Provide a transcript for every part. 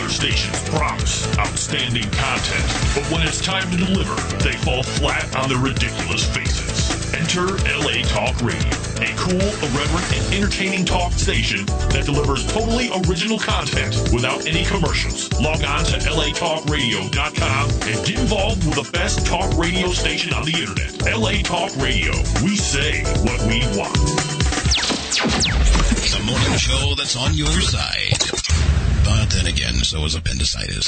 stations promise outstanding content, but when it's time to deliver, they fall flat on their ridiculous faces. Enter LA Talk Radio, a cool, irreverent, and entertaining talk station that delivers totally original content without any commercials. Log on to latalkradio.com and get involved with the best talk radio station on the internet. LA Talk Radio. We say what we want. The morning show that's on your side. But then again, so is appendicitis.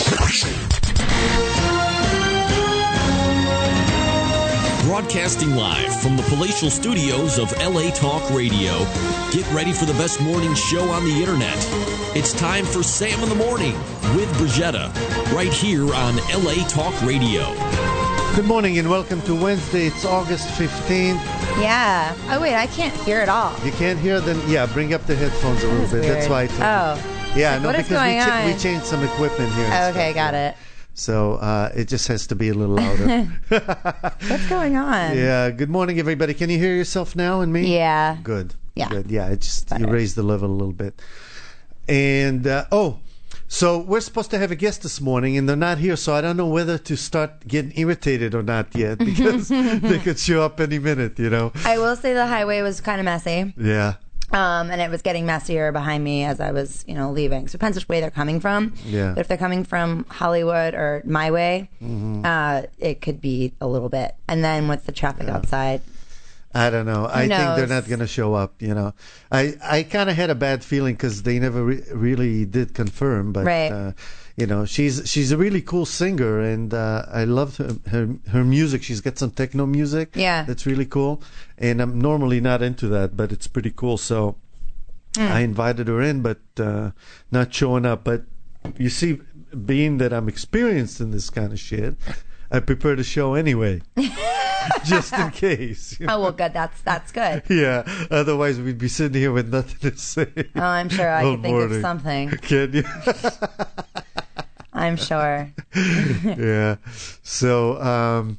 Broadcasting live from the palatial studios of LA Talk Radio. Get ready for the best morning show on the internet. It's time for Sam in the Morning with Brigetta, right here on LA Talk Radio. Good morning and welcome to Wednesday. It's August 15th. Yeah. Oh, wait, I can't hear it all. You can't hear? Then, yeah, bring up the headphones a little bit. Weird. That's why I told you. Yeah, like, no, what is because going on? we changed some equipment here. Okay, got it. So it just has to be a little louder. What's going on? Yeah, good morning, everybody. Can you hear yourself now and me? Yeah. Good. Yeah. Good. Yeah, it's just Better. you raised the level a little bit. And, so we're supposed to have a guest this morning, and they're not here, so I don't know whether to start getting irritated or not yet, because they could show up any minute, you know. I will say the highway was kind of messy. Yeah. And it was getting messier behind me as I was, leaving. So it depends which way they're coming from. Yeah. But if they're coming from Hollywood or my way, it could be a little bit. And then with the traffic outside. I don't know. I think they're knows? not going to show up, you know. I kind of had a bad feeling because they never really did confirm. But, Right. she's a really cool singer, and I love her music. She's got some techno music. Yeah. That's really cool. And I'm normally not into that, but it's pretty cool. So I invited her in, but not showing up. But you see, being that I'm experienced in this kind of shit, I prepare the show anyway. Just in case. Oh, well, good. That's good. Yeah. Otherwise, we'd be sitting here with nothing to say. Oh, I'm sure I all could think of morning. something. Can you? I'm sure. Yeah. So,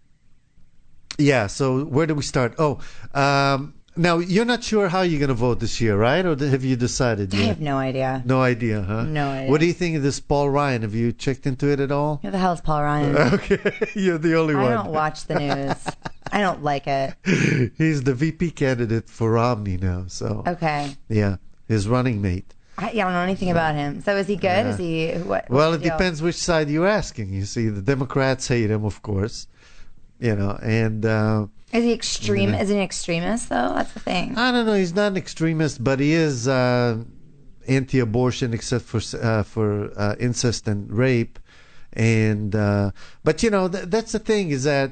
so where do we start? Now, you're not sure how you're going to vote this year, right? Or have you decided I yet? have no idea. No idea, huh? No idea. What do you think of this Paul Ryan? Have you checked into it at all? Who the hell is Paul Ryan? Okay. You're the only one. I don't watch the news. I don't like it. He's the VP candidate for Romney now, so. Okay. Yeah, his running mate. I don't know anything about him. So is he good? Yeah. Is he what? Well, what's it the deal? depends which side you're asking. You see, the Democrats hate him, of course. And Is he extreme? Is he an extremist though? That's the thing. I don't know. He's not an extremist, but he is anti-abortion, except for incest and rape. And but that's the thing, is that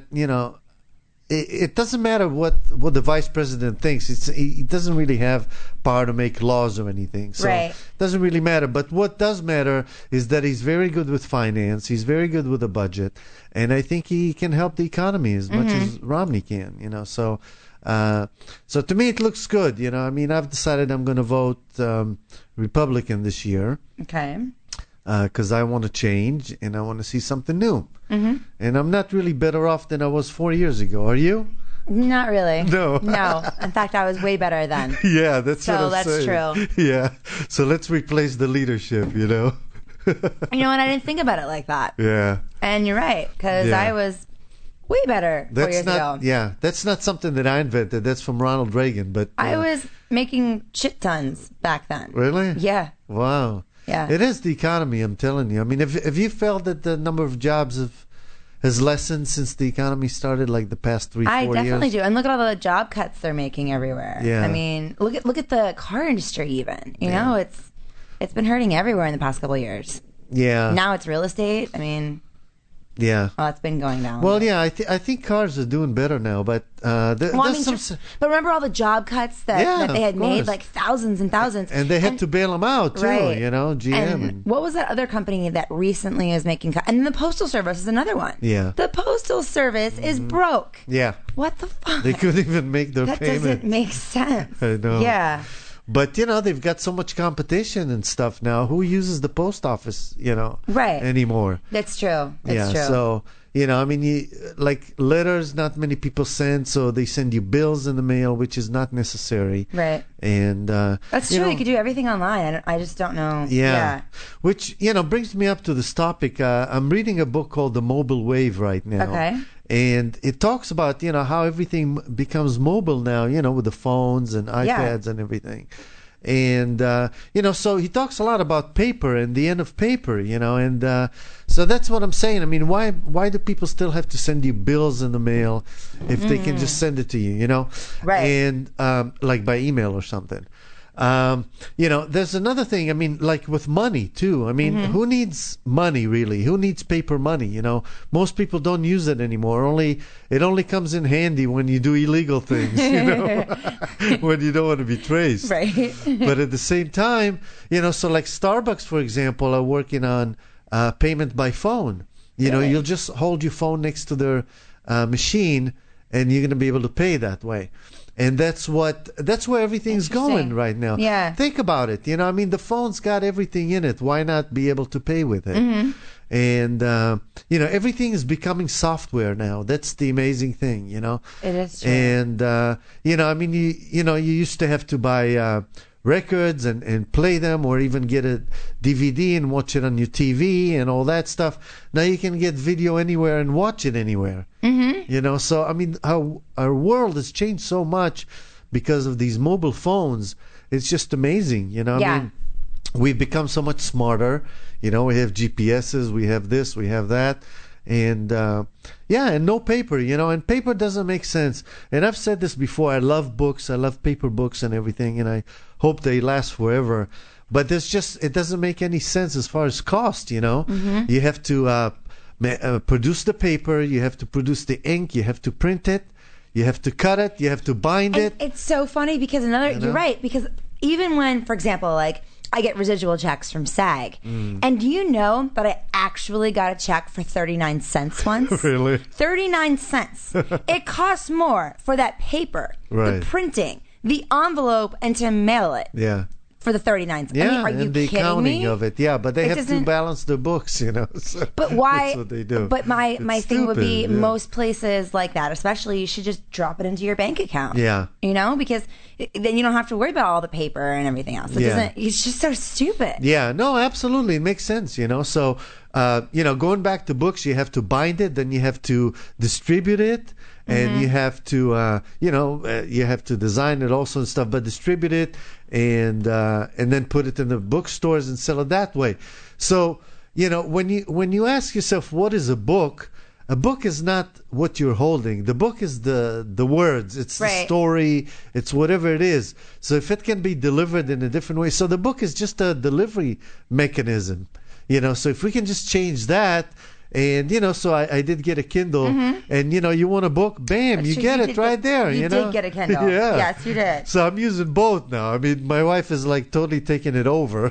it doesn't matter what the vice president thinks. He doesn't really have power to make laws or anything. So Right. it doesn't really matter. But what does matter is that he's very good with finance. He's very good with the budget. And I think he can help the economy as much as Romney can, So so to me, it looks good. I mean, I've decided I'm going to vote Republican this year. Okay. Because I want to change and I want to see something new. Mm-hmm. And I'm not really better off than I was 4 years ago. Are you? Not really. No. No. In fact, I was way better then. Yeah, that's what I'm that's saying. true. Yeah. So let's replace the leadership, You know what? I didn't think about it like that. Yeah. And you're right, because Yeah. I was way better 4 years ago. Yeah, that's not something that I invented. That's from Ronald Reagan. But I was making shit tons back then. Really? Yeah. Wow. Yeah. It is the economy, I'm telling you. I mean, have you felt that the number of jobs has lessened since the economy started, like the past 3-4 years? I definitely do. And look at all the job cuts they're making everywhere. Yeah. I mean, look at the car industry even. You know, it's been hurting everywhere in the past couple of years. Yeah. Now it's real estate. I mean, Yeah. well, it's been going down. Well, yeah, I think cars are doing better now, but there's some. But remember all the job cuts that they had of made, course. like thousands and thousands. And they had to bail them out, too, Right. GM. And what was that other company that recently is making cuts? And the Postal Service is another one. Yeah. The Postal Service is broke. Yeah. What the fuck? They couldn't even make their that payment. doesn't make sense. I know. Yeah. But, they've got so much competition and stuff now. Who uses the post office, Right. anymore? That's true. That's true. So, You know, I mean, like letters, not many people send, so they send you bills in the mail, which is not necessary. Right. And that's true. You could do everything online. I just don't know. Yeah. Which, brings me up to this topic. I'm reading a book called The Mobile Wave right now. Okay. And it talks about, how everything becomes mobile now, with the phones and iPads and everything. And, so he talks a lot about paper and the end of paper, and so that's what I'm saying. I mean, why do people still have to send you bills in the mail if they can just send it to you, Right. And like by email or something. There's another thing. I mean, like with money too. I mean, who needs money really? Who needs paper money? Most people don't use it anymore. It only comes in handy when you do illegal things, when you don't want to be traced. Right. But at the same time, so like Starbucks, for example, are working on payment by phone. Really? You'll just hold your phone next to their machine, and you're going to be able to pay that way. And that's where everything's going right now. Yeah. Think about it. I mean, the phone's got everything in it. Why not be able to pay with it? And, everything is becoming software now. That's the amazing thing, It is true. And, I mean, you used to have to buy records and play them, or even get a DVD and watch it on your TV and all that stuff. Now you can get video anywhere and watch it anywhere. So I mean, our world has changed so much because of these mobile phones. It's just amazing. I mean, we've become so much smarter. We have GPSs, we have this, we have that. And and no paper, and paper doesn't make sense. And I've said this before, I love books, I love paper books and everything, and I hope they last forever. But it doesn't make any sense as far as cost, You have to produce the paper, you have to produce the ink, you have to print it, you have to cut it, you have to bind it. It's so funny because you're right, because even when, for example, like, I get residual checks from SAG. And do you know that I actually got a check for 39 cents once? Really? 39 cents. It costs more for that paper, Right. the printing, the envelope, and to mail it. Yeah. For the 39 cents. Yeah, I mean, are you and the kidding accounting me? of it. Yeah, but they It have to doesn't- balance their books, So But why? That's what they do. But my It's thing would be, stupid, yeah. most places like that, especially, you should just drop it into your bank account. Yeah. Because then you don't have to worry about all the paper and everything else. It's just so stupid. Yeah, no, absolutely. It makes sense, So, going back to books, you have to bind it, then you have to distribute it, and you have to, you have to design it also and stuff, but distribute it and then put it in the bookstores and sell it that way. So, when you ask yourself, what is a book is not what you're holding. The book is the words. It's the story. It's whatever it is. So if it can be delivered in a different way. So the book is just a delivery mechanism. So if we can just change that. And, so I did get a Kindle. And, you want a book? Bam, That's you true. get You it did right there. You did get a Kindle. Yeah. Yes, you did. So I'm using both now. I mean, my wife is like totally taking it over.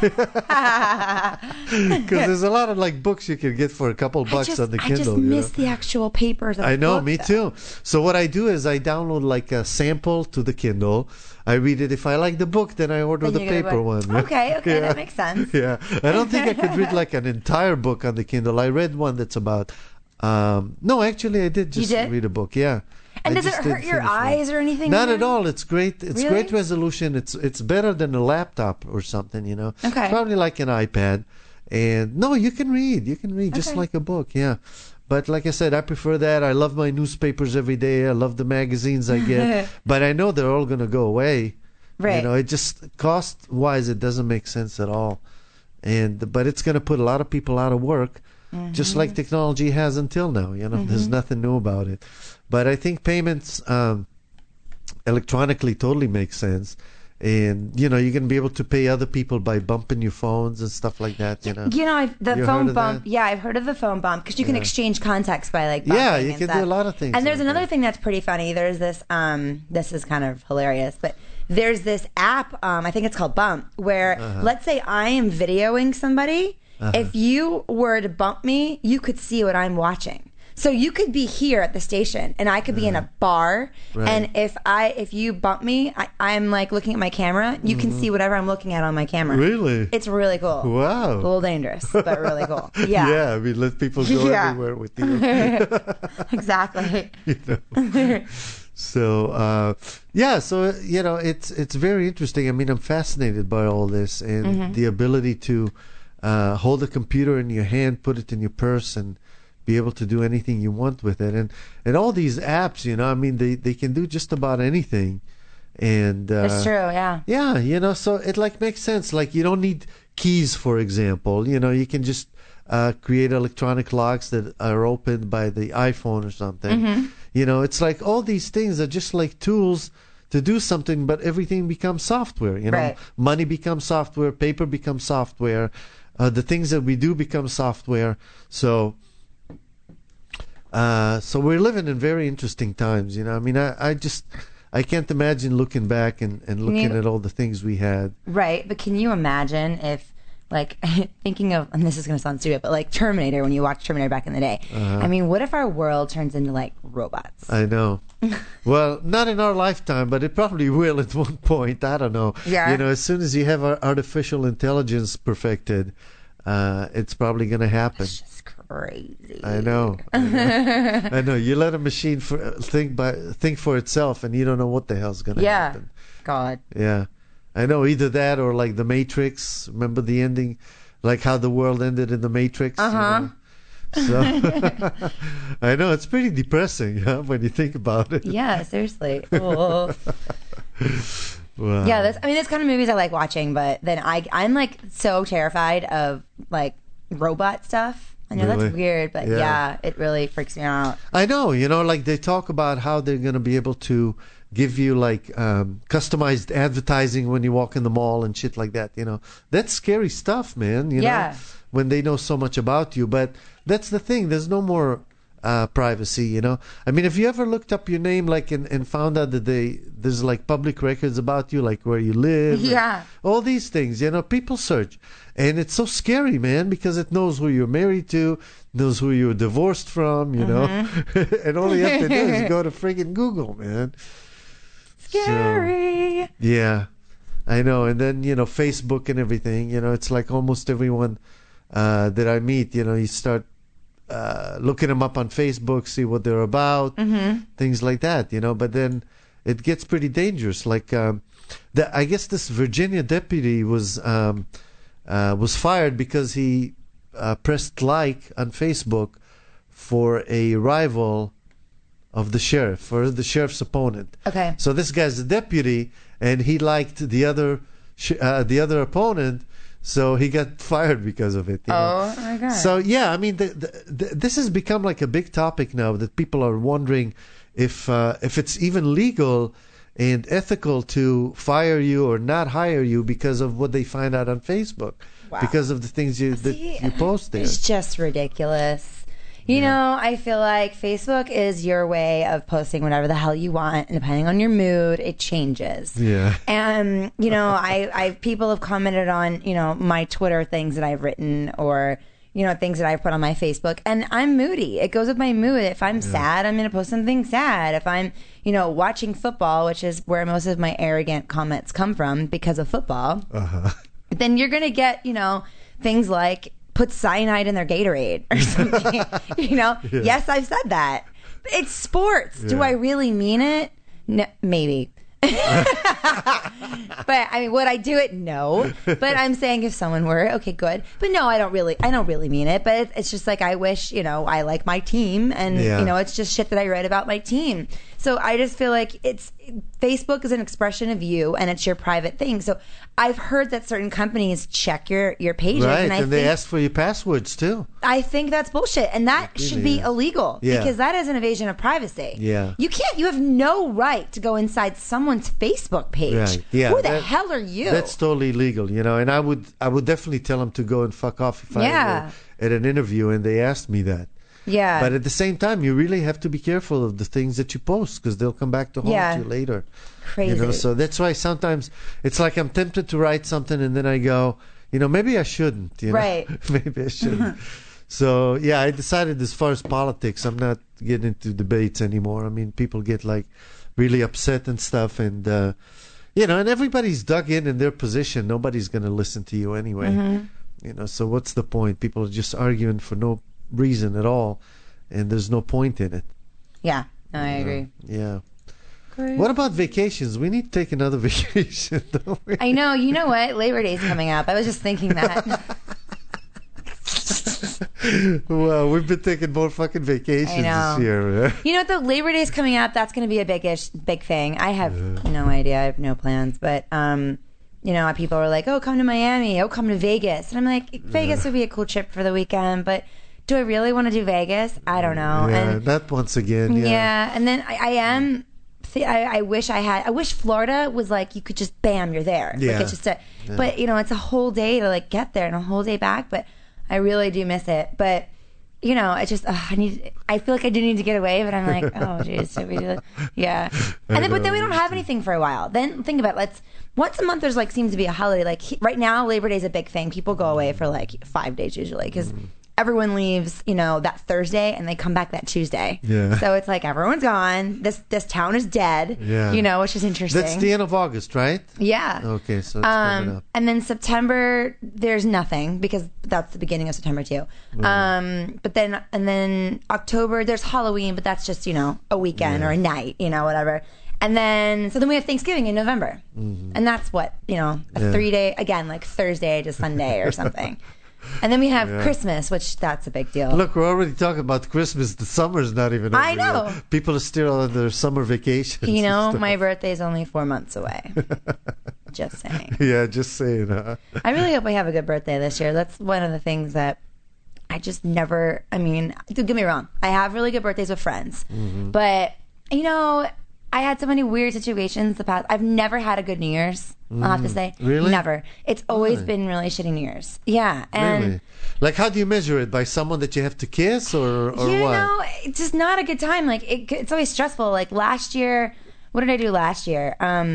Because there's a lot of like books you can get for a couple bucks on the Kindle. I just miss the actual papers of I know, book, me though. too. So what I do is I download like a sample to the Kindle. I read it. If I like the book, then I order Then the you get a paper book. one. Okay, Yeah. that makes sense. Yeah, I don't think I could read like an entire book on the Kindle. I read one that's about. No, actually, I did just read a book. Yeah. And I does it just hurt didn't your finish one. eyes or anything? Not Mary? at all. It's great. It's Really? great resolution. It's better than a laptop or something. Okay. Probably like an iPad. And no, you can read. You can read just Okay. like a book. Yeah. But like I said, I prefer that. I love my newspapers every day. I love the magazines I get. But I know they're all going to go away. Right. It just cost-wise, it doesn't make sense at all. But it's going to put a lot of people out of work, just like technology has until now. There's nothing new about it. But I think payments electronically totally make sense. And, you're going to be able to pay other people by bumping your phones and stuff like that, The You phone heard of bump. that? Yeah, I've heard of the phone bump because you can exchange contacts by like. Yeah, bumping you and can do stuff. a lot of things And there's like another that. thing that's pretty funny. There's this. This is kind of hilarious, but there's this app. I think it's called Bump, where let's say I am videoing somebody. If you were to bump me, you could see what I'm watching. So you could be here at the station, and I could be in a bar, and if you bump me, I'm like looking at my camera. You can see whatever I'm looking at on my camera. Really? It's really cool. Wow. A little dangerous, but really cool. Yeah. Yeah, I mean, let people go everywhere with you. Exactly. So, so, it's very interesting. I mean, I'm fascinated by all this and the ability to hold a computer in your hand, put it in your purse, and be able to do anything you want with it. And all these apps, I mean, they can do just about anything. And that's true, yeah. Yeah, so it makes sense. Like, you don't need keys, for example. You can just create electronic locks that are opened by the iPhone or something. It's like all these things are just like tools to do something, but everything becomes software. Right. Money becomes software, paper becomes software, the things that we do become software. So we're living in very interesting times. I mean, I can't imagine looking back and looking at all the things we had. Right, but can you imagine if, thinking of, and this is going to sound stupid, but Terminator, when you watch Terminator back in the day, I mean, what if our world turns into robots? I know. Well, not in our lifetime, but it probably will at one point. I don't know. Yeah. As soon as you have artificial intelligence perfected, it's probably going to happen. It's just crazy. I know. I know. You let a machine think for itself, and you don't know what the hell's going to happen. God. Yeah. I know, either that or The Matrix. Remember the ending? Like how the world ended in The Matrix? So, I know, it's pretty depressing when you think about it. Yeah, seriously. Oh. Wow. Yeah, this kind of movies I like watching, but then I'm so terrified of robot stuff. I know that's weird, but yeah, it really freaks me out. I know, they talk about how they're going to be able to give you customized advertising when you walk in the mall and shit like that. That's scary stuff, man. You know, when they know so much about you. But that's the thing. There's no more privacy. I mean, if you ever looked up your name and found out that there's public records about you, where you live, all these things. People search, and it's so scary, man, because it knows who you're married to, knows who you're divorced from. And all you have to do is go to friggin' Google, man. Scary. So, yeah, I know. And then, Facebook and everything, it's almost everyone that I meet, you start looking them up on Facebook, see what they're about, things like that, But then it gets pretty dangerous. I guess this Virginia deputy was fired because he pressed like on Facebook for a rival of the sheriff, for the sheriff's opponent. Okay. So this guy's a deputy, and he liked the other opponent, so he got fired because of it. Oh my God. So yeah, I mean, this has become a big topic now that people are wondering if it's even legal and ethical to fire you or not hire you because of what they find out on Facebook, because of the things you post there. It's just ridiculous. I feel like Facebook is your way of posting whatever the hell you want, and depending on your mood, it changes. Yeah. And, people have commented on, my Twitter things that I've written or, things that I've put on my Facebook, and I'm moody. It goes with my mood. If I'm sad, I'm going to post something sad. If I'm, watching football, which is where most of my arrogant comments come from because of football, then you're going to get, things like, put cyanide in their Gatorade or something. Yes, I've said that. It's sports. Do I really mean it? No, maybe. But I mean, would I do it? No. But I'm saying if someone were, okay, good. But no, I don't really mean it. But it's just I wish, I like my team, and it's just shit that I read about my team. So I just feel like Facebook is an expression of you, and it's your private thing. So I've heard that certain companies check your pages, right? And they ask for your passwords too. I think that's bullshit, and that should be illegal because that is an invasion of privacy. Yeah, you have no right to go inside someone's Facebook page. Right. Yeah, who the hell are you? That's totally illegal, And I would definitely tell them to go and fuck off if I were at an interview and they asked me that. Yeah. But at the same time, you really have to be careful of the things that you post because they'll come back to haunt you later. Crazy. So that's why sometimes it's I'm tempted to write something and then I go, maybe I shouldn't. Right. Maybe I shouldn't. So yeah, I decided as far as politics, I'm not getting into debates anymore. I mean, people get like really upset and stuff, and and everybody's dug in their position. Nobody's going to listen to you anyway. So what's the point? People are just arguing for no reason at all, and there's no point in it. Yeah, no, I agree. Yeah. Great. What about vacations? We need to take another vacation, don't we? I know. You know what? Labor Day's coming up. I was just thinking that. Well, we've been taking more fucking vacations this year. You know what? The Labor Day's coming up. That's going to be a big thing. I have no idea. I have no plans. But, people are like, oh, come to Miami. Oh, come to Vegas. And I'm like, Vegas would be a cool trip for the weekend. But do I really want to do Vegas? I don't know. Yeah, and that once again. Yeah. And then I wish Florida was like, you could just, bam, you're there. Yeah. Like it's just but, it's a whole day to like get there and a whole day back. But I really do miss it. But, it's just, I feel like I do need to get away, but I'm like, oh, geez, should we do that? Yeah. And then, but then we don't have anything for a while. Then think about it. Once a month, there's like, seems to be a holiday. Like right now, Labor Day is a big thing. People go away for like 5 days usually because everyone leaves, that Thursday and they come back that Tuesday. Yeah. So it's like everyone's gone. This town is dead. Yeah. Which is interesting. That's the end of August, right? Yeah. Okay, so it's coming up. And then September, there's nothing because that's the beginning of September too. But then October, there's Halloween, but that's just a weekend or a night, whatever. And then we have Thanksgiving in November, and that's what a 3-day again, like Thursday to Sunday or something. And then we have Christmas, which that's a big deal. Look, we're already talking about Christmas. The summer's not even over. I know. Yet. People are still on their summer vacations. My birthday's only 4 months away. Just saying. Yeah, just saying. Huh? I really hope I have a good birthday this year. That's one of the things that I just never, don't get me wrong. I have really good birthdays with friends. But, I had so many weird situations the past. I've never had a good New Year's, I'll have to say. Really? Never. It's always been really shitty New Year's. Yeah. And really? Like, how do you measure it? By someone that you have to kiss or what? It's just not a good time. Like, it's always stressful. Like, last year, what did I do last year?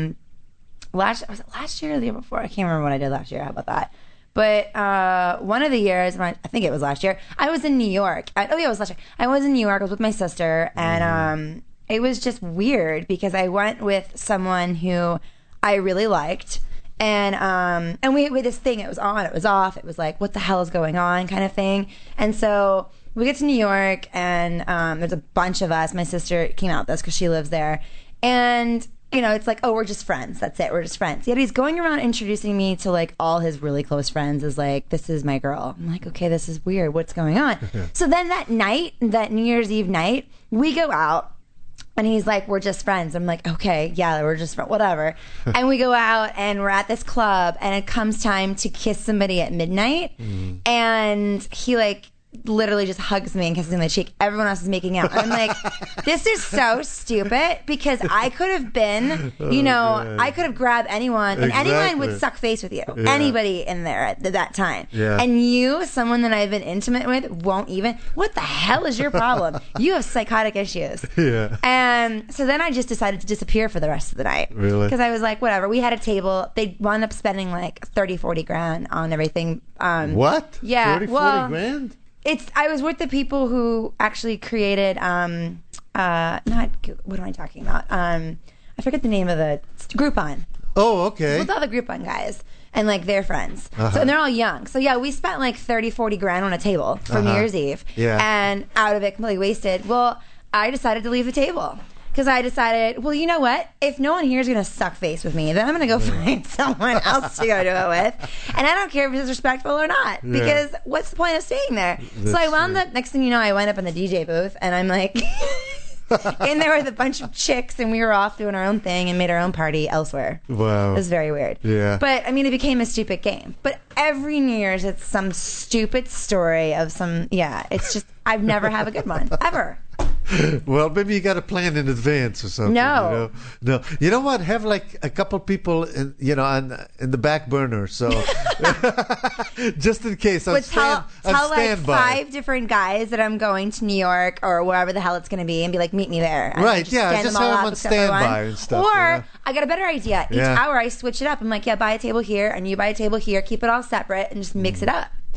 Was it last year or the year before? I can't remember what I did last year. How about that? But one of the years, I think it was last year, I was in New York. It was last year. I was in New York. I was with my sister, and it was just weird because I went with someone who I really liked, and we had this thing. It was on, it was off. It was like, what the hell is going on, kind of thing. And so we get to New York, and there's a bunch of us. My sister came out with us because she lives there, and it's like, oh, we're just friends. That's it. We're just friends. Yet he's going around introducing me to like all his really close friends as like, this is my girl. I'm like, okay, this is weird. What's going on? So then that night, that New Year's Eve night, we go out. And he's like, we're just friends. I'm like, okay, yeah, we're just friends, whatever. And we go out and we're at this club and it comes time to kiss somebody at midnight. And he like literally just hugs me and kisses me on the cheek. Everyone else is making out. I'm like, this is so stupid because I could have been, I could have grabbed anyone and anyone would suck face with you. Yeah. Anybody in there at that time. Yeah. And you, someone that I've been intimate with, won't even. What the hell is your problem? You have psychotic issues. Yeah. And so then I just decided to disappear for the rest of the night. Really? Because I was like, whatever. We had a table. They wound up spending like 30-40 grand on everything. What? Yeah. 40 grand? I was with the people who actually created not what am I talking about? I forget the name of the Groupon. Oh, okay. With all the Groupon guys and like their friends. So and they're all young. So yeah, we spent like 30-40 grand on a table for New Year's Eve. Yeah. And out of it completely wasted. Well, I decided to leave the table. Because I decided, well, you know what? If no one here is going to suck face with me, then I'm going to go find someone else to go do it with. And I don't care if it's respectful or not. Because what's the point of staying there? So I wound up, next thing you know, I went up in the DJ booth. And I'm like, in there with a bunch of chicks. And we were off doing our own thing and made our own party elsewhere. Wow. It was very weird. Yeah. But, it became a stupid game. But every New Year's, it's some stupid story of some, it's just, I've never had a good one. Ever. Well, maybe you got a plan in advance or something. No. No. You know what? Have like a couple people in the back burner. So just in case. Tell like 5 different guys that I'm going to New York or wherever the hell it's going to be and be like, meet me there. And right. Yeah. Just have them on standby and stuff. Or I got a better idea. Each hour I switch it up. I'm like, buy a table here and you buy a table here. Keep it all separate and just mix it up.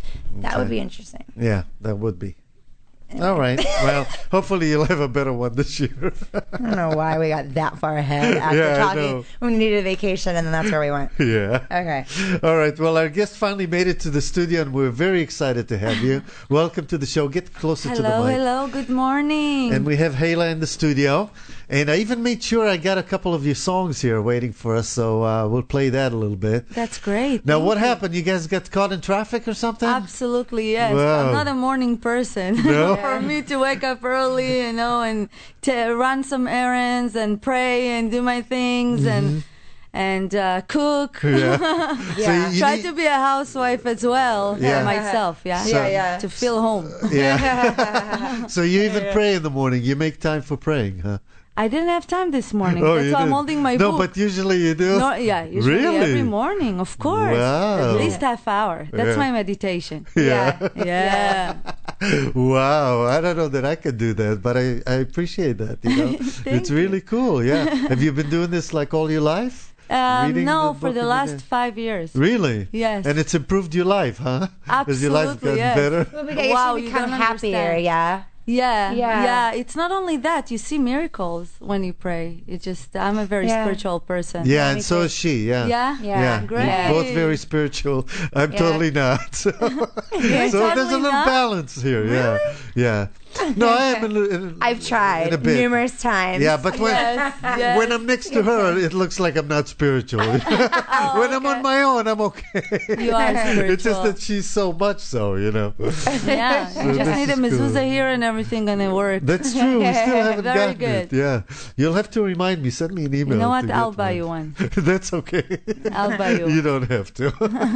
That would be interesting. Yeah, that would be. All right. Well, hopefully you'll have a better one this year. I don't know why we got that far ahead after Yeah, I talking. know. We needed a vacation, and then that's where we went. Yeah. Okay. All right. Well, our guest finally made it to the studio, and we're very excited to have you. Welcome to the show. Get closer to the mic. Hello, good morning. And we have Hayla in the studio. And I even made sure I got a couple of your songs here waiting for us, so we'll play that a little bit. That's great. Now, Thank what you. happened? You guys got caught in traffic or something? Absolutely, yes. Wow. I'm not a morning person. No? For me to wake up early, and to run some errands and pray and do my things and cook. Yeah. Yeah. So you Try need- to be a housewife as well Yeah. for myself, yeah? So- To feel home. Yeah. So you even pray in the morning. You make time for praying, huh? I didn't have time this morning. Oh, That's you why I'm didn't. holding my No, book. but usually you do. No, yeah, usually Really? every morning, of course. Wow. At least half hour. That's Yeah. my meditation. Yeah. Yeah. Wow. I don't know that I could do that, but I appreciate that. You know, it's really cool. Yeah. Have you been doing this like all your life? Reading No, the for book the every last day? 5 years. Really? Yes. And it's improved your life, huh? Has your life Absolutely, gotten yes. better? Well, because you Wow, should you become don't happier, understand. yeah. Yeah, Yeah. yeah. It's not only that. You see miracles when you pray. I'm a very Yeah. spiritual person. Yeah, me and so too. is she. Yeah. Yeah? Yeah. Great. You're both very spiritual. I'm Yeah. totally not. So, You're so there's a totally little not? balance here. Yeah. Yeah. No, I am. I've tried in a bit. numerous times. Yeah, but when Yes. when I'm next to her, it looks like I'm not spiritual. When I'm on my own, I'm okay. You are spiritual. It's just that she's so much so, you know. Yeah, you just this need a is cool. mezuzah here and everything gonna work. That's true. We still haven't Very gotten good. it. Yeah. You'll have to remind me. Send me an email. You know what? to I'll get buy you one. That's okay. I'll buy you You one. don't have to.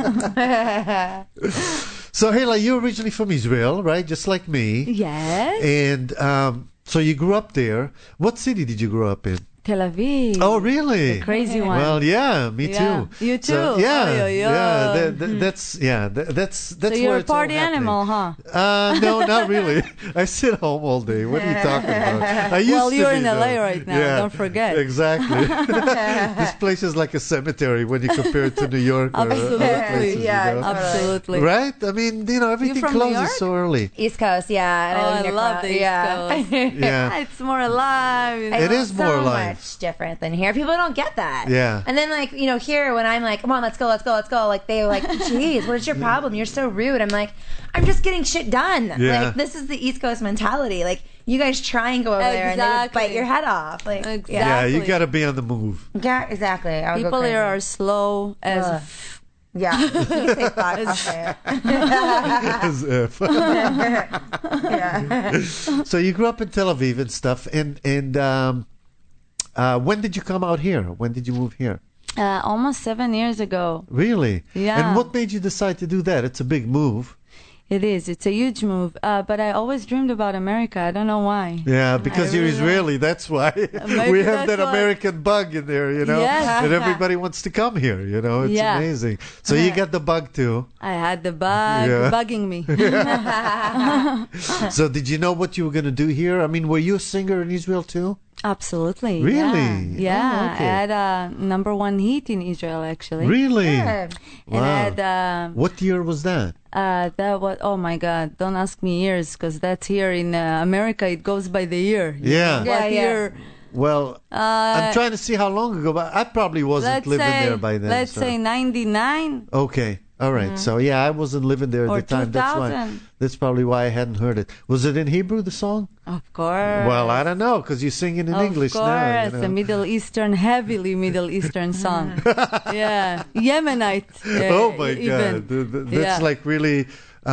So, Hela, you're originally from Israel, right? Just like me. Yes. And so you grew up there. What city did you grow up in? Tel Aviv. Oh, really? Crazy one. Well, yeah, me Yeah. too. You So, too? yeah, Oy, oy, oy. yeah. That's that's So where you're a it's all party happening. animal, huh? No, not really. I sit home all day. What are you talking about? I used Well, to you're be, in though. LA right now, Yeah, don't forget. Exactly. This place is like a cemetery when you compare it to New York or other Absolutely. places. Yeah, you know? Absolutely. Right? I mean, everything from New closes York? so early. East Coast, yeah. And Oh, live I near love Cro- the East Coast. Yeah. It's more alive. You know? It is more so alive. much different than here. People don't get that. Yeah. And then, here when I'm like, come on, let's go, like they're like, geez, what is your problem? You're so rude. I'm like, I'm just getting shit done. Yeah. Like, this is the East Coast mentality. Like, you guys try and go over there and they would Exactly. bite your head off. Like, Exactly. Yeah, you Exactly. got to be on the move. yeah, exactly. I would go People crazy. here are slow as Ugh. Yeah. You say fuck, I'll say it. As if. Yeah. So you grew up in Tel Aviv and stuff. And when did you come out here? When did you move here? almost 7 years ago. Really? Yeah. And what made you decide to do that? It's a big move. It is. It's a huge move. But I always dreamed about America. I don't know why. Yeah, because I you're really Israeli. That's why. Maybe We have that's that why. American bug in there, Yes. And everybody wants to come here, It's Yeah. amazing. So you got the bug too. I had the bug Yeah. bugging me. So did you know what you were going to do here? I mean, were you a singer in Israel too? Absolutely. Really? Yeah. Yeah. Oh, okay. I had a #1 hit in Israel, actually. Really? Good. And I Wow. had What year was that? that was, oh my God, don't ask me years, because that's here in America, it goes by the year. You Yeah. know, Yeah, what yeah. year? Well, I'm trying to see how long ago, but I probably wasn't Let's living say, there by then. let's so. say 99. Okay. All right. So yeah, I wasn't living there at Or the time. 2000. That's probably why I hadn't heard it. Was it in Hebrew, the song? Of course. Well, I don't know, because you sing it in Of English course, now. a Middle Eastern, heavily Middle Eastern song. Yeah, Yemenite. Oh my even. God, that's Yeah. like really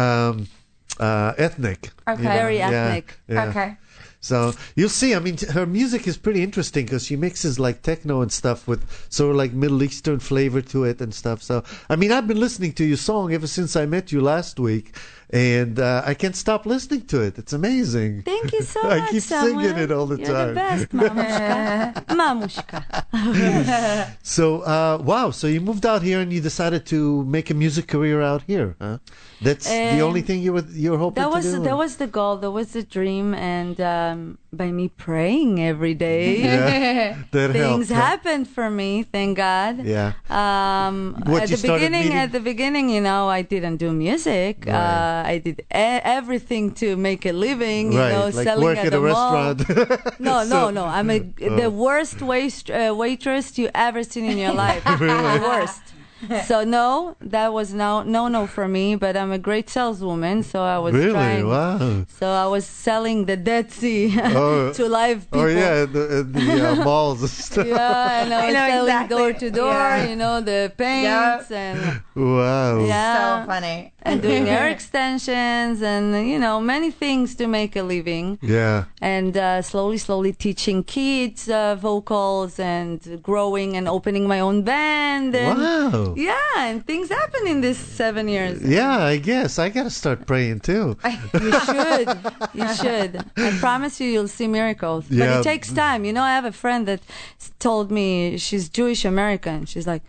ethnic. Okay. Very Yeah, ethnic. yeah. Okay. So you'll see. I mean, her music is pretty interesting because she mixes like techno and stuff with sort of like Middle Eastern flavor to it and stuff. So I mean, I've been listening to your song ever since I met you last week, and I can't stop listening to it. It's amazing. Thank you so I much, keep Samuel. singing it all the You're time. the best, Mamushka. Mamushka. So, wow. So you moved out here and you decided to make a music career out here, huh? That's the only thing you're hoping to do? That was the goal. That was the dream. And by me praying every day, Yeah, that things helped, huh? happened for me. Thank God. Yeah. At the beginning, you know, I didn't do music. Right. I did everything to make a living. You Right, know, like selling work at at the a mall. restaurant. No. I'm the worst waitress you ever seen in your life. The worst. So no, that was no for me. But I'm a great saleswoman, so I was Really? trying. Wow. So I was selling the Dead Sea Oh. to live people. Oh, yeah, the malls and stuff. Yeah, and I was know selling exactly. door to door. Yeah. You know, the paints and Wow. yeah, So funny. and doing hair extensions and you know many things to make a living. Yeah. And slowly teaching kids vocals and growing and opening my own band. And Wow. yeah, and things happen in this 7 years. Yeah, I guess. I got to start praying too. You should. You should. I promise you'll see miracles. But Yeah. it takes time. You know, I have a friend that told me she's Jewish American. She's like,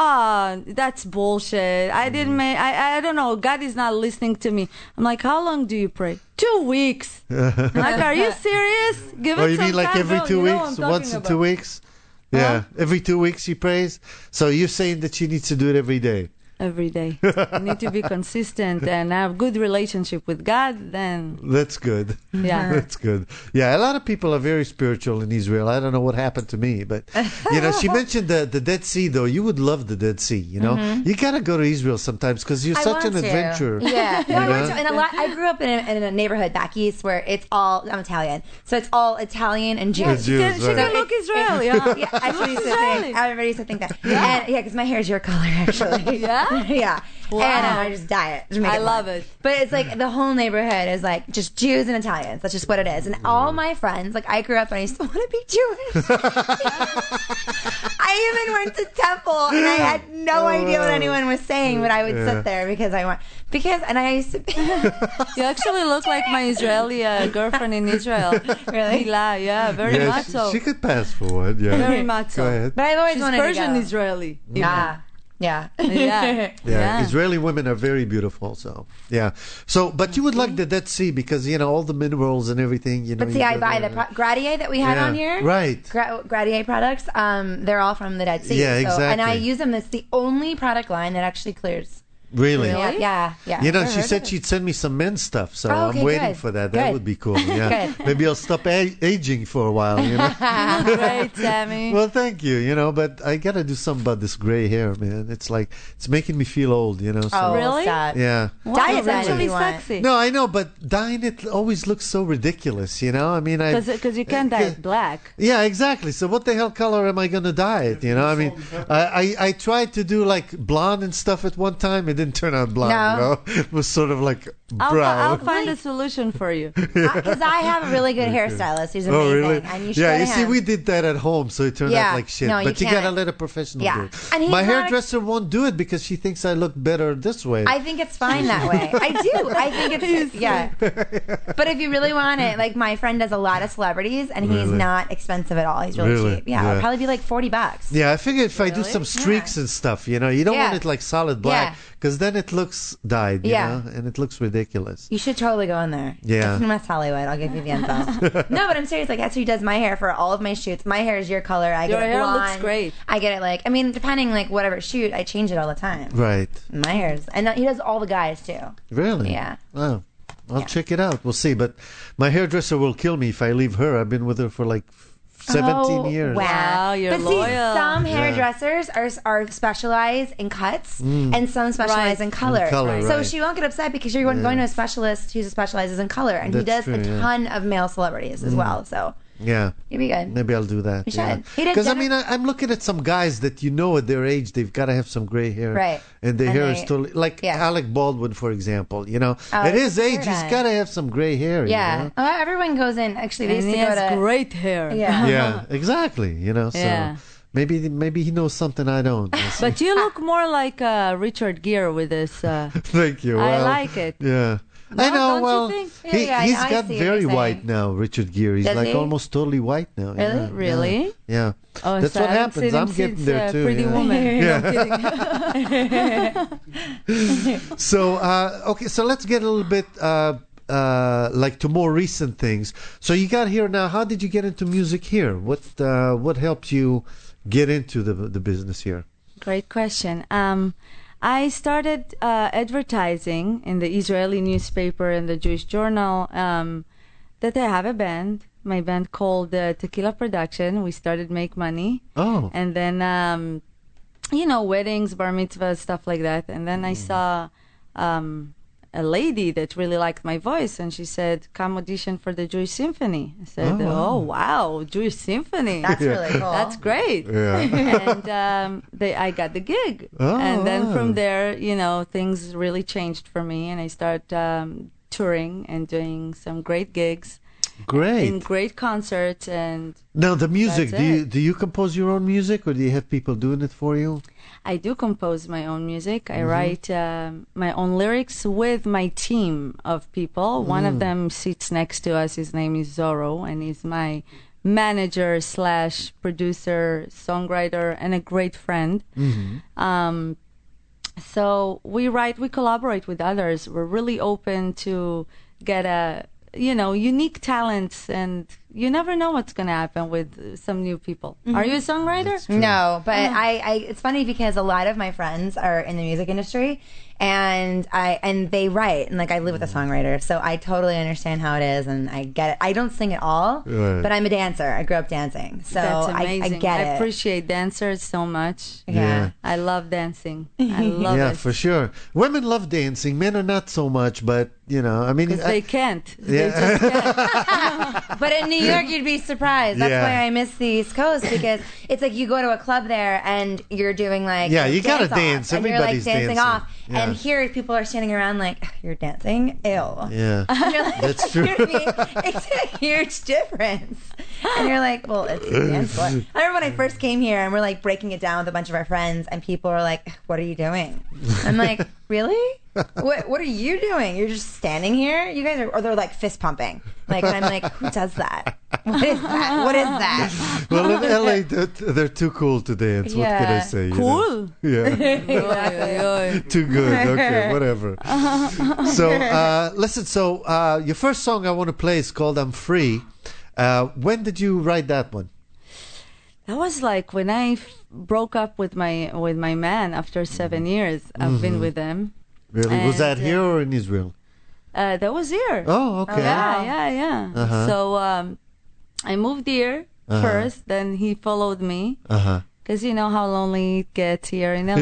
that's bullshit. I didn't make, I don't know. God is not listening to me. I'm like, how long do you pray? 2 weeks. I'm like, are you serious? Give it Oh, you some mean like time. every Girl, 2 you know what weeks? I'm Once talking in 2 about. weeks? Yeah. Every 2 weeks she prays? So you're saying that she needs to do it every day? Every day. You need to be consistent and have good relationship with God. Then, That's good. yeah. That's good. Yeah, a lot of people are very spiritual in Israel. I don't know what happened to me, but you know, she mentioned the Dead Sea. Though you would love the Dead Sea. You know, you gotta go to Israel sometimes because you're I such want an to. adventure. Yeah, no, I know? went to, and a lot. I grew up in a neighborhood back east where it's all. I'm Italian, so it's all Italian and Jewish. Jews, She right. can look Israeli. Huh? Yeah, actually, used to Israeli. think, everybody used to think that. Yeah, because my hair is your color, actually. Yeah? yeah. Wow. And I just dye it. Just make I it love blonde. it. But it's like the whole neighborhood is like just Jews and Italians. That's just what it is. And all my friends, like I grew up and I used to want to be Jewish. I even went to temple and I had no idea what anyone was saying, but I would sit there because and I used to be. You actually look like my Israeli girlfriend in Israel. Really? Hila, yeah, very Yeah, much so. she could pass for one. Yeah. Very much so. Go ahead. But I've always She's wanted Persian to go. Israeli. Yeah. Yeah. Yeah. Yeah, Israeli women are very beautiful. So yeah. So, but you would like the Dead Sea because you know all the minerals and everything. You know. But see, you I go buy there. the Gradier that we had Yeah, on here. right. Gradier products. They're all from the Dead Sea. Yeah, So, and I exactly. use them. It's the only product line that actually clears. Really. Yeah. You know, Never she heard said of it. she'd send me some men's stuff, so Oh, okay, I'm waiting good. for that. That Good. would be cool. Yeah, Good. maybe I'll stop aging for a while. You know. Great, Sammy. Well, thank you. You know, but I gotta do something about this gray hair, man. It's like it's making me feel old. You know. So, Oh, Really? stop. yeah. Dye it then if actually you want. sexy. No, I know, but dyeing it always looks so ridiculous. You know. I mean, Because you can't dye it black. Yeah, exactly. So what the hell color am I gonna dye it? You know, I mean, I tried to do like blonde and stuff at one time. It didn't turn out blonde. No. You know? It was sort of like I'll brown. find a solution for you. Because I have a really good hairstylist. He's amazing. Oh, really? And you should Yeah, go you to see, him. we did that at home, so it turned Yeah. out like shit. No, you but you gotta can't. let a professional Yeah. do it. And he's My not hairdresser won't do it because she thinks I look better this way. I think it's fine that way. I do. I think it's yeah. But if you really want it, like my friend does a lot of celebrities, and he's Really? not expensive at all. He's really, Really? cheap. Yeah, Yeah. it'll probably be like $40. Yeah, I figure if I do some streaks and stuff, you know, you don't Yeah. want it like solid black Yeah. because then it looks dyed, you Yeah. know, and it looks ridiculous. You should totally go in there. Yeah. It's in West Hollywood. I'll give you the info. No, but I'm serious. Like that's who does my hair for all of my shoots. My hair is your color. I Your get it hair blonde. looks great. I get it like depending like whatever shoot, I change it all the time. Right. My hair's and he does all the guys too. Really? Yeah. Oh, I'll check it out. We'll see. But my hairdresser will kill me if I leave her. I've been with her for like 17 years. Wow, you're but loyal. see, some hairdressers are specialized in cuts, and some specialize Right. in color. In color, So right. she won't get upset because you're going to a specialist who specializes in color, and he That's does true, a yeah. ton of male celebrities as well. So Yeah. you'll be good. Maybe I'll do that. You should. He did Because I Jennifer- mean, I'm looking at some guys that you know at their age they've got to have some gray hair, Right. And their And hair they- is totally like yeah. Alec Baldwin, for example. You know, Oh, at it's his age, he's weird. got to have some gray hair. Yeah. You know? Well, everyone goes in. Actually, they And used he to go has to. great hair. Yeah. Yeah, exactly. You know, so Yeah. maybe he knows something I don't. We'll see. But you look more like Richard Gere with this. Thank you. I Well, like it. Yeah. No, I know. don't you Well, think? he's I got see what very you're white saying. now, Richard Gere. He's Does like he? almost totally white now. Really? Yeah, Really? Yeah. Oh, That's so what I haven't happens. seen him I'm getting since, there too. Pretty yeah. Woman. So okay, so let's get a little bit like to more recent things. So you got here now. How did you get into music here? What helped you get into the business here? Great question. I started advertising in the Israeli newspaper and the Jewish Journal that I have a band. My band called Tequila Production. We started Make Money. Oh, And then, weddings, bar mitzvahs, stuff like that. And then I saw a lady that really liked my voice, and she said, come audition for the Jewish Symphony. I said, Oh, wow, Jewish Symphony. That's really cool. That's great. yeah. And I got the gig. Oh, and then wow. from there, things really changed for me, and I started touring and doing some great gigs in Great. great concerts. And Now the music. That's Do you compose your own music, or do you have people doing it for you? I do compose my own music. I write my own lyrics with my team of people. One of them sits next to us. His name is Zorro, and he's my manager / producer, songwriter, and a great friend. So we collaborate with others. We're really open to get unique talents, and you never know what's going to happen with some new people. Are you a songwriter? No, but I it's funny because a lot of my friends are in the music industry, and they write, and like I live with a songwriter, so I totally understand how it is, and I get it. I don't sing at all, Right. but I'm a dancer. I grew up dancing, so That's I amazing. get it. I appreciate dancers so much. Yeah. I love dancing. I love Yeah, it. for sure. Women love dancing. Men are not so much, but I mean, Because they can't. They Yeah. just can't. But in New York, you'd be surprised. That's Yeah. why I miss the East Coast, because it's like you go to a club there and you're doing like Yeah, you gotta dance-off, dance. and you're like Everybody's dancing dancing. off, Yeah. and here people are standing around like, you're dancing, ew. yeah. And you're like, That's true. you know what I mean? It's a huge difference. And you're like, well, it's a dance floor. I remember when I first came here and we're like breaking it down with a bunch of our friends, and people are like, what are you doing? I'm like, really? What are you doing? You're just standing here? You guys are, or they're like fist pumping. Like, and I'm like, who does that? What is that? What is that? Well, in LA, they're too cool to dance. What can I Yeah. say? Cool. Yeah. Oy, oy, oy. Too good. Okay, whatever. So, listen. So, your first song I want to play is called "I'm Free." When did you write that one? That was like when I broke up with my man after 7 years. I've been with them. Really? Was that And, here or in Israel? That was here. Oh, okay. Yeah. Uh-huh. So I moved here first, then he followed me. Because you know how lonely it gets here in LA,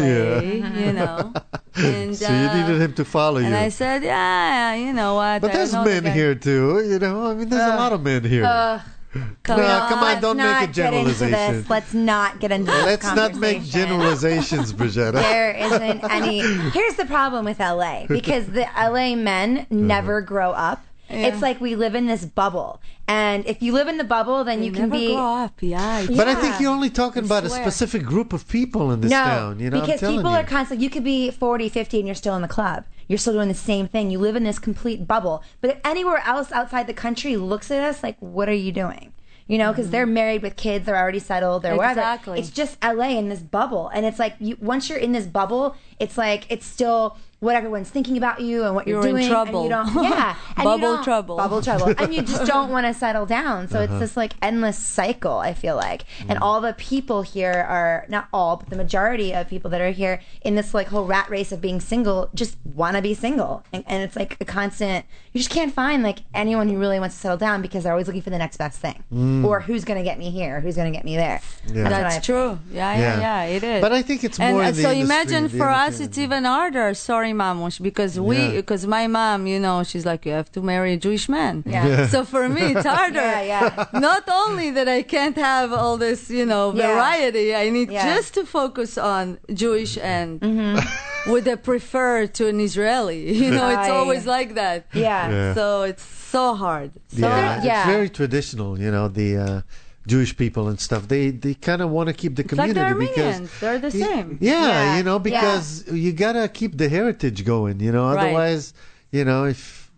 Yeah. And, So you needed him to follow you. And I said, yeah, you know what? But I there's know the men guy. here too. I mean, there's a lot of men here. Come No, on. come on, don't make a Let's not get into generalization. this. Let's not get into this. Let's not make conversation. generalizations, Brigitte. There isn't any. Here's the problem with LA, because the LA men never grow up. It's like we live in this bubble, and if you live in the bubble, then you can never be. grow up. Yeah. But I Yeah. think you're only talking about a swear. specific group of people in this No, town. I'm because telling people you. are constantly. You could be 40, 50, and you're still in the club. You're still doing the same thing. You live in this complete bubble. But if anywhere else outside the country looks at us like, what are you doing? Because they're married with kids, they're already settled, they're whatever. Exactly. It's just LA in this bubble, and it's like once you're in this bubble, it's like it's still what everyone's thinking about you and what you're You're in doing. trouble. And you don't, yeah, and Bubble you don't- trouble. bubble trouble, and you just don't want to settle down. So it's this like endless cycle. I feel like, and all the people here are not all, but the majority of people that are here in this like whole rat race of being single just want to be single, and it's like a constant. You just can't find like anyone who really wants to settle down because they're always looking for the next best thing, or who's going to get me here, who's going to get me there. Yeah. what That's I- true. Yeah, it is. But I think it's and more in the so industry, imagine the for us, entertainment. it's even harder. Sorry, Mamush, because Yeah. because my mom, she's like, you have to marry a Jewish man. Yeah. So for me, it's harder. Yeah. Not only that I can't have all this, variety, I need Yeah. just to focus on Jewish and with a prefer to an Israeli. It's I- always like that. Yeah. Yeah. So it's so hard. So Yeah, yeah. it's very traditional. The Jewish people and stuff. They kind of want to keep the it's like community the because Armenians. They're the same. Yeah, Yeah. because you gotta keep the heritage going. Otherwise, if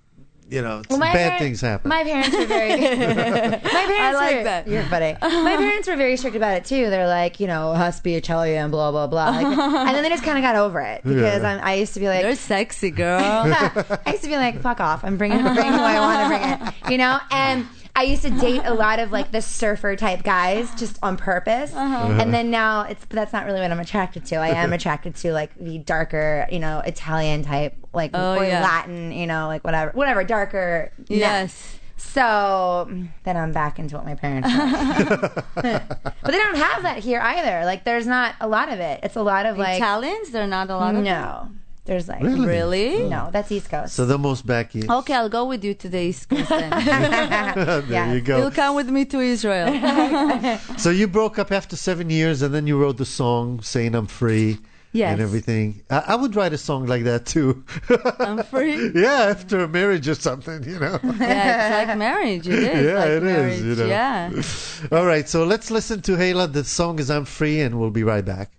bad things happen. My parents were very. I like that. You're funny. My parents were very strict about it too. They're like, has to be Italian, blah blah blah. And then they just kind of got over it because I used to be like, you're sexy, girl. I used to be like, fuck off. I'm bringing who I want to bring in, And I used to date a lot of like the surfer type guys just on purpose. And then now that's not really what I'm attracted to. I am attracted to like the darker, Italian type, like or Latin, like whatever, darker. Yes. So then I'm back into what my parents like. But they don't have that here either. Like there's not a lot of it. It's a lot of like Italians. They're not a lot of no. There's like really? No, that's East Coast. So the most back east. Okay, I'll go with you to the East Coast then. There you go. You'll come with me to Israel. So you broke up after 7 years, and then you wrote the song saying I'm free. Yes. And everything. I would write a song like that too. I'm free. Yeah, after a marriage or something, Yeah, it's like marriage. It is. Yeah, like it marriage. is. Yeah. All right, so let's listen to Hayla. The song is I'm Free, and we'll be right back.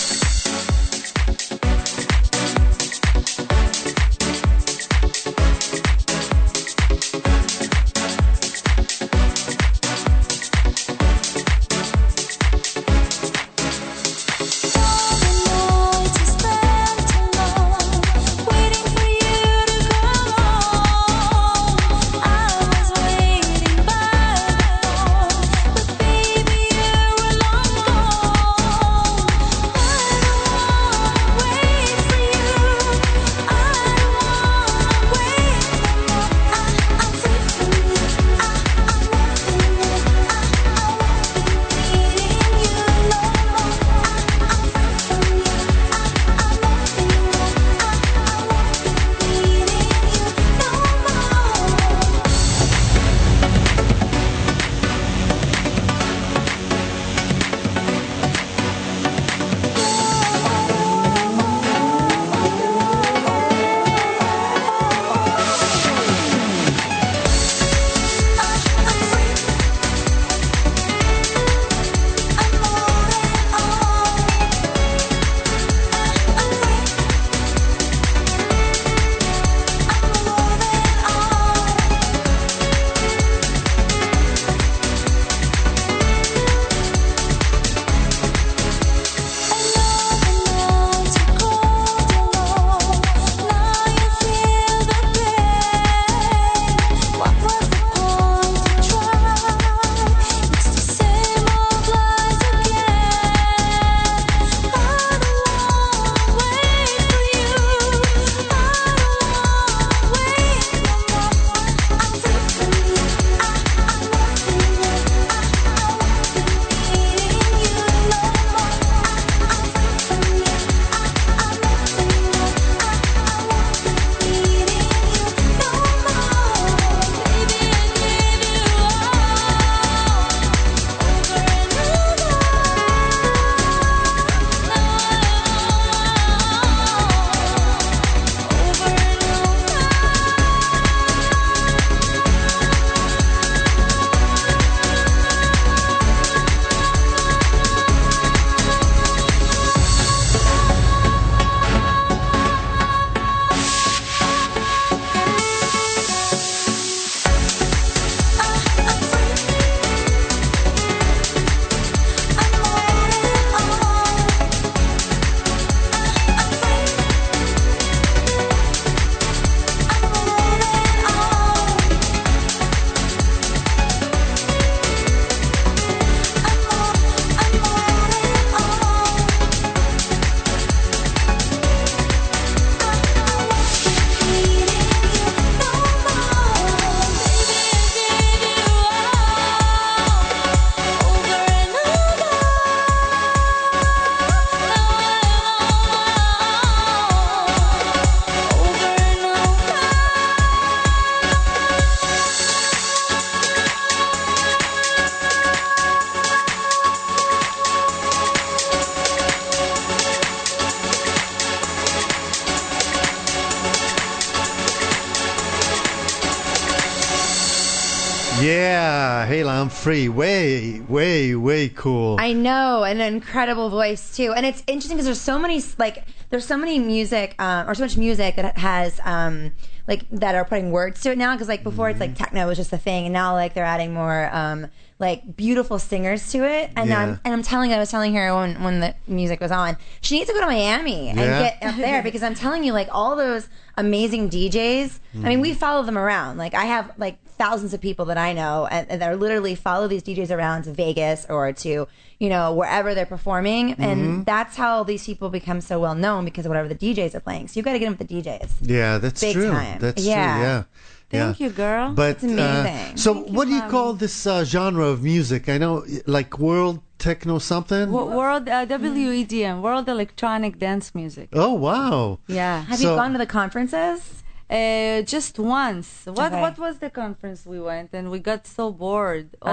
Yeah, Hayla, I'm free. Way cool. I know, an incredible voice too. And it's interesting because there's there's so many music or so much music that has like that are putting words to it now, because like before it's like techno was just a thing, and now like they're adding more like beautiful singers to it. And Yeah. I was telling her when the music was on, she needs to go to Miami and get up there, because I'm telling you, like all those amazing DJs. I mean, we follow them around. Like I have like thousands of people that I know and that are literally follow these DJs around to Vegas or to, you know, wherever they're performing. And that's how these people become so well known, because of whatever the DJs are playing. So you've got to get them with the DJs. Yeah, that's Big true. time. That's Yeah. true. Yeah. Thank you, girl. But It's amazing. so, Thank you, what do you Mommy. call this genre of music? I know, like world techno something. World WEDM, World Electronic Dance Music. Oh wow! Yeah. Have you gone to the conferences? Just once. Okay. What was the conference we went and we got so bored? Oh,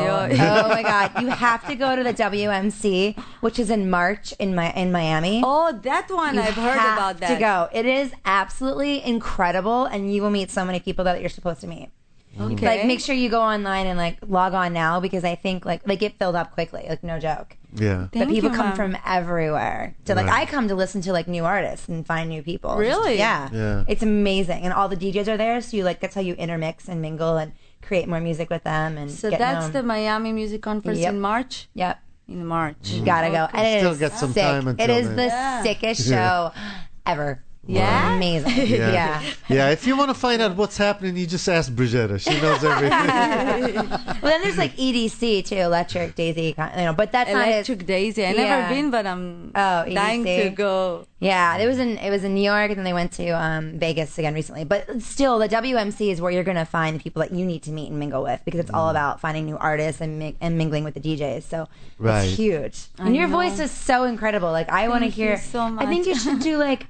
Oh my God! You have to go to the WMC, which is in March in Miami. Oh, that one. You I've heard have about that. To go. It is absolutely incredible, and you will meet so many people that you're supposed to meet. Okay. Like, make sure you go online and like log on now, because I think like they get filled up quickly. Like, no joke. Yeah. But Thank people you, come Mom. from everywhere. So like, Right. I come to listen to like new artists and find new people. Really? Yeah. Yeah. It's amazing, and all the DJs are there. So you like that's how you intermix and mingle and create more music with them. And So get that's known. the Miami Music Conference Yep. in March? Yep. In March. You gotta go. And it Still is got some sick. time It until is then. the Yeah. sickest show ever. Yeah? Amazing. Yeah. Yeah. If you want to find out what's happening, you just ask Brigitta. She knows everything. Well, then there's like EDC too, Electric Daisy, you know, but that's Electric not it. Daisy. I've Yeah. never been, but I'm Oh, dying EDC. to go. Yeah, it was in New York, and then they went to Vegas again recently. But still, the WMC is where you're going to find people that you need to meet and mingle with, because it's all about finding new artists and mingling with the DJs. So Right. it's huge. I And your know. voice is so incredible. Like I want to Thank you hear. so I think you much. should do like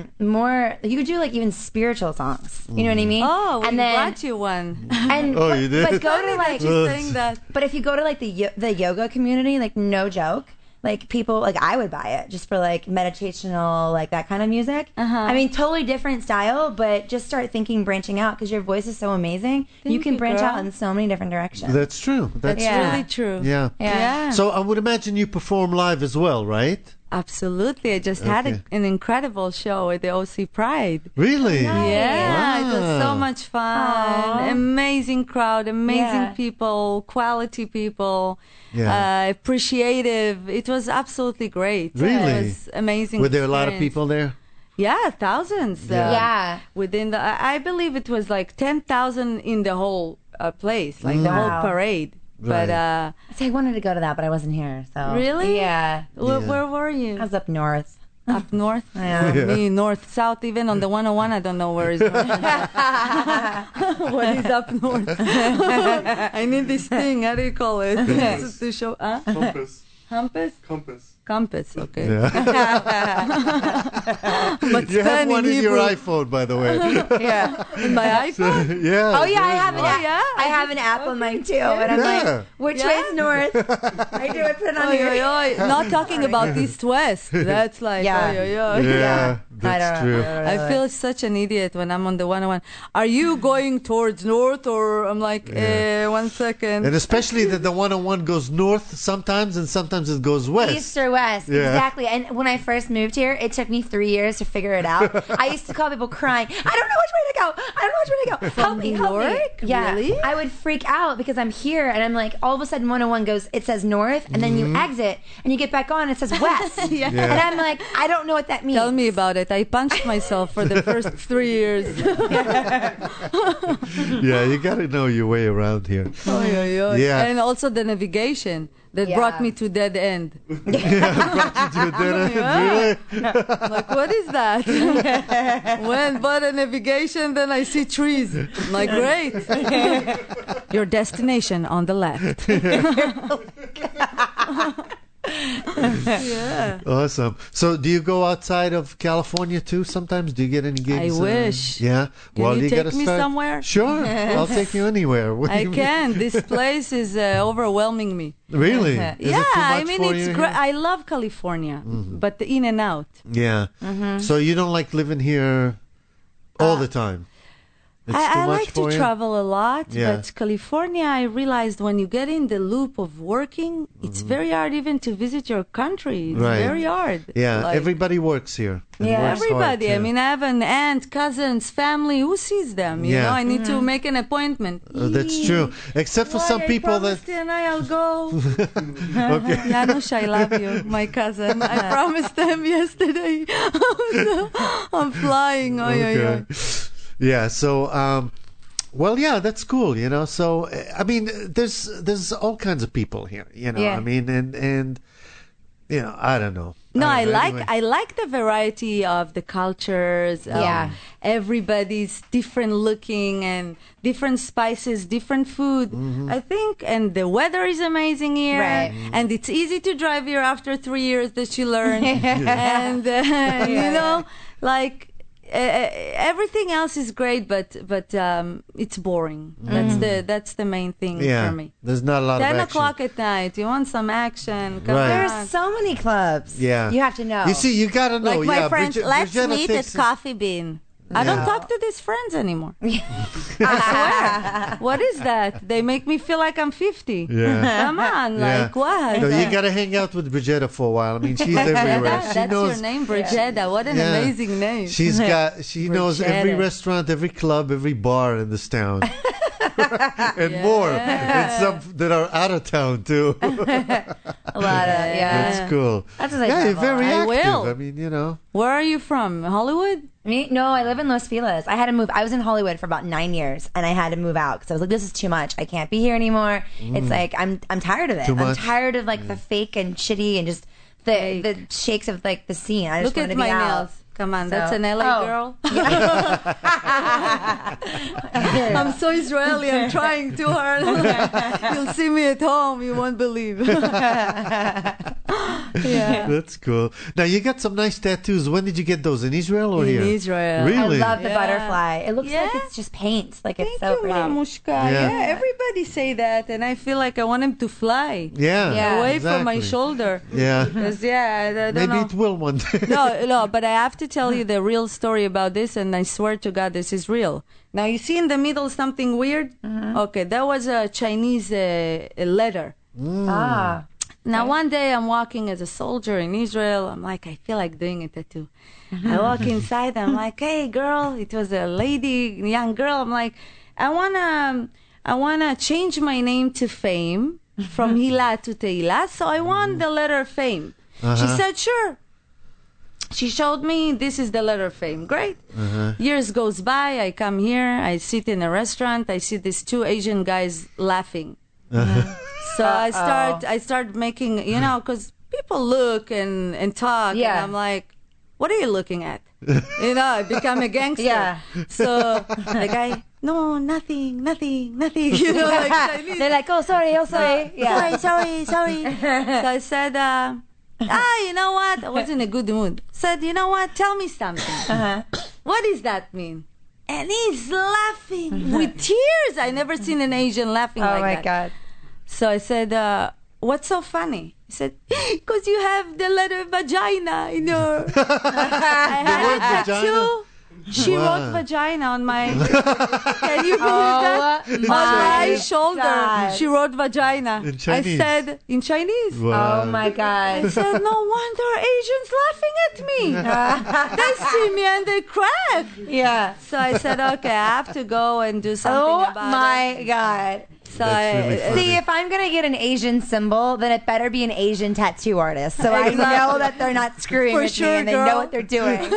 more. You could do like even spiritual songs. You know what I mean? Oh, we and then brought you one. and Oh, you did? But go to like You're saying that. But if you go to like the yoga community, like no joke, like people like I would buy it just for like meditational, like that kind of music. I mean, totally different style, but just start thinking, branching out, because your voice is so amazing. You can you, branch girl. out in so many different directions. That's true. That's Yeah. Really true. true. Yeah. Yeah. So I would imagine you perform live as well, right? Absolutely. I just had Okay. an incredible show at the OC Pride. Really? Yeah, it was so Wow. much fun. Aw. Amazing crowd, amazing Yeah. people, quality people, Yeah. appreciative. It was absolutely great. Really? It was amazing. Were there a lot of experience. people there? Yeah, thousands. Yeah. Yeah. Within the, I believe it was like 10,000 in the whole place, like the whole Wow. parade. But Right. So I wanted to go to that, but I wasn't here. So Really? yeah, where, Yeah. where were you? I was up north. Up north? Yeah. Me, north, south, even on the 101, I don't know where is north. What is up north? I need this thing. How do you call it? To show. Compass. Compass? Compass. Compass. Okay. Yeah. But You have Stan one in your Hebrew. iPhone, by the way. Yeah. In my iPhone? Yeah. Oh yeah, I have an Oh, app. yeah? I have an app on mine too, and I'm Yeah. like, which Yeah? way's north? I do it. Put it on Oy, here. oy, oy. Not talking about east west. That's like, Yeah. oy, oy, oy. Yeah, I that's don't true. know. I feel such an idiot when I'm on the 101. Are you going towards north, or I'm like, one second. And especially that the 101 goes north sometimes, and sometimes it goes west. East or west, Yeah. exactly. And when I first moved here, it took me 3 years to figure it out. I used to call people crying. I don't know which way to go. I don't know which way to go. Help me, New help me. York? Yeah, Really? I would freak out because I'm here, and I'm like, all of a sudden 101 goes, it says north, and then you exit, and you get back on, it says west. Yeah. Yeah. And I'm like, I don't know what that means. Tell me about it. I punched myself for the first 3 years. Yeah, you got to know your way around here. Oy, oy, oy. Yeah. And also the navigation that Yeah. brought me to dead end. Really? Like, what is that? When but a navigation, then I see trees. I'm like, great. Your destination on the left. Yeah. Awesome. So, do you go outside of California too? Sometimes, do you get any gigs? I wish. Yeah. Can you take gotta me start- somewhere? Sure, I'll take you anywhere. What do I you mean? can. This place is overwhelming me. Really? Is Yeah, it too much I mean, for it's you great. here? I love California, but the in and out. Yeah. So you don't like living here all the time? It's too I much like for to you? travel a lot, Yeah. but California, I realized when you get in the loop of working, it's very hard even to visit your country. It's Right. very hard. Yeah, Like, everybody works here. And Yeah. works hard, everybody. I too. mean, I have an aunt, cousins, family. Who sees them? You Yeah. know, I need to make an appointment. That's true. Except for some people that. I'll go. Okay. Janusz, I love you, my cousin. I promised them yesterday. I'm flying. Oy, oy, oy. Okay. Yeah. So, well, yeah, that's cool. You know. So, I mean, there's all kinds of people here. You know. Yeah. I mean, and you know, I don't know. No, I I don't know. like Anyway. I like the variety of the cultures. Yeah. Everybody's different looking and different spices, different food. Mm-hmm. I think, and the weather is amazing here. Right. And it's easy to drive here after 3 years that you learn. And you know, like. Everything else is great, but it's boring. That's the main thing Yeah. for me. There's not a lot 10 of action. o'clock at night. You want some action? Come Right. on. There's so many clubs. Yeah. You have to know. You see, you gotta know. Like my yeah, friends, let's Bridgetta meet at takes it- Coffee Bean. I don't Yeah. talk to these friends anymore. I swear. What is that? They make me feel like I'm 50. Yeah. Come on, Yeah. like what? No, you gotta hang out with Bridgetta for a while. I mean, she's everywhere. She That's knows. your name, Brigetta. What an Yeah. amazing name. She knows every Bridgetta. restaurant, every club, every bar in this town. And more. And some that are out of town too. A lot of, yeah. That's cool. That's what I Yeah, you're travel. very I active. will. I mean, you know. Where are you from? Hollywood? Me? No, I live in Los Feliz. I had to move. I was in Hollywood for about 9 years, and I had to move out because I was like, "This is too much. I can't be here anymore." It's like I'm tired of it. Too I'm much? tired of like the fake and shitty and just the shakes of like the scene. I just Look want at to be my out. nails. Come on, that's So- an LA oh. girl. I'm so Israeli. I'm trying too hard. You'll see me at home. You won't believe. Yeah. That's cool. Now you got some nice tattoos. When did you get those? In Israel or In here? Israel. I Really? love the Yeah. butterfly. It looks like Yeah. it's just paint. Like it's Thank so you, pretty. Mamushka. Yeah. Yeah. Everybody say that, and I feel like I want him to fly Yeah. Yeah. away from my exactly. shoulder. Yeah. 'Cause, yeah, I don't Maybe know. it will one day. No, but I have to tell you the real story about this, and I swear to God, this is real. Now, you see in the middle something weird? Okay, that was a Chinese letter. Ah. Now, one day I'm walking as a soldier in Israel. I'm like, I feel like doing a tattoo. I walk inside. I'm like, hey, girl. It was a lady, young girl. I'm like, I wanna change my name to Fame from Hila to Teila. So I want the letter Fame. She said, sure. She showed me this is the letter Fame. Great. Years goes by. I come here. I sit in a restaurant. I see these two Asian guys laughing. So I start making, you know, because people look and talk, Yeah. and I'm like, what are you looking at? You know, I become a gangster. Yeah. So the guy, no, nothing. You know, like Chinese. They're like, oh, sorry. Yeah. Sorry. So I said, you know what? I was in a good mood. Said, you know what? Tell me something. What does that mean? And he's laughing with tears. I never seen an Asian laughing Oh like my that. God. So I said, what's so funny? He said, because you have the letter vagina in your... I had word a tattoo. vagina? She Wow. wrote vagina on my... Can you believe that? On my shoulder. God. She wrote vagina. In Chinese? I said, in Chinese. Wow. Oh my I God. said, no wonder Asians laughing at me. They see me and they crack. Yeah. So I said, okay, I have to go and do something Oh about my God. it. So That's really funny. See, if I'm gonna get an Asian symbol, then it better be an Asian tattoo artist, so I Exactly. know that they're not screwing For with sure, me and they girl. know what they're doing.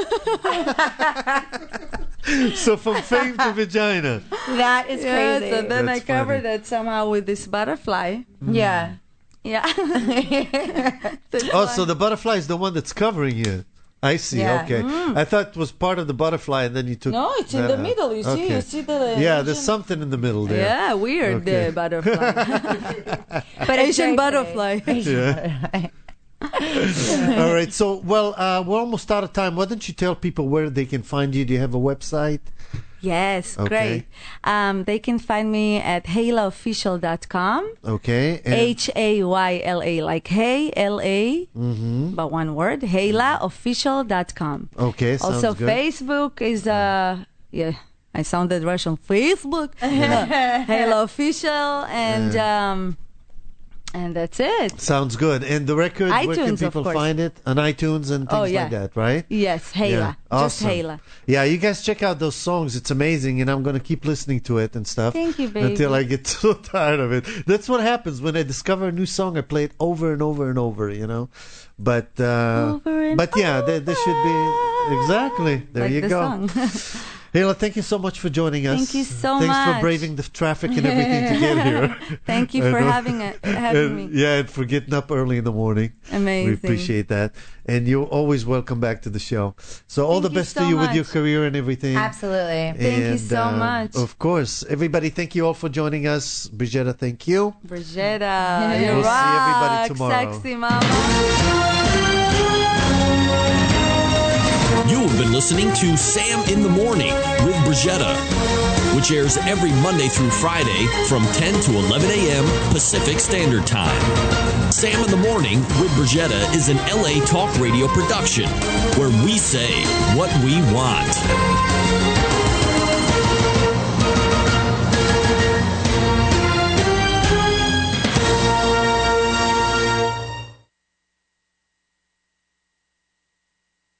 So from fame to vagina. That is yes, crazy. and then That's I covered funny. it somehow with this butterfly. Yeah. Yeah. Oh, so the butterfly is the one that's covering you. I see. Yeah. Okay. I thought it was part of the butterfly, and then you took. No, it's in that the out. middle. You see, Okay. you see the Yeah, there's Asian- something in the middle there. Yeah, weird Okay. the butterfly. But it's Asian very butterfly. pretty. All right. So, well, we're almost out of time. Why don't you tell people where they can find you? Do you have a website? Yes, Okay. great. They can find me at HaylaOfficial.com. Okay. And, HAYLA, like hey, LA, but one word, HaylaOfficial.com. okay. Sounds Also, good. Facebook is, yeah, I sounded Russian. Facebook, Halo Official, and that's it. Sounds good. And the record, where can iTunes, of people course. find it? On iTunes and things yeah. like that, right? Yes, Hela. Yeah, Just awesome. Hela. Yeah, you guys check out those songs. It's amazing, and I'm going to keep listening to it and stuff. Thank you, baby. Until I get so tired of it. That's what happens when I discover a new song. I play it over and over and over, you know. But yeah, there should be exactly. There like you the go. song. Hela, thank you so much for joining us. Thank you so Thanks much. for braving the traffic and everything to get here. Thank you I for know. having me. Yeah, and for getting up early in the morning. Amazing. We appreciate that. And you're always welcome back to the show. So all the Thank you best so to you with your much. career and everything. Absolutely. Thank you And, so much. Of course. Everybody, thank you all for joining us. Brigitta, thank you. Brigitta, you We'll see everybody rock, tomorrow. sexy mama. You have been listening to Sam in the Morning with Brigitta, which airs every Monday through Friday from 10 to 11 a.m. Pacific Standard Time. Sam in the Morning with Brigitta is an LA Talk Radio production where we say what we want.